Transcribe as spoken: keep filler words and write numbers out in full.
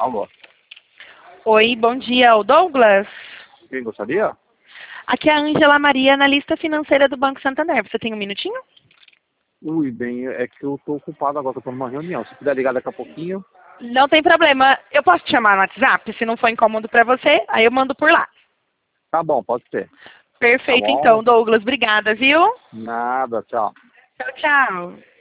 Alô. Oi, bom dia, o Douglas. Quem gostaria? Aqui é a Ângela Maria, analista financeira do Banco Santander. Você tem um minutinho? Ui, bem, é que eu tô ocupado agora, eu tô numa reunião. Se puder ligar daqui a pouquinho. Não tem problema. Eu posso te chamar no WhatsApp, se não for incômodo para você, aí eu mando por lá. Tá bom, pode ser. Perfeito, Tá bom? então, Douglas. Obrigada, viu? Nada, tchau. Tchau, tchau.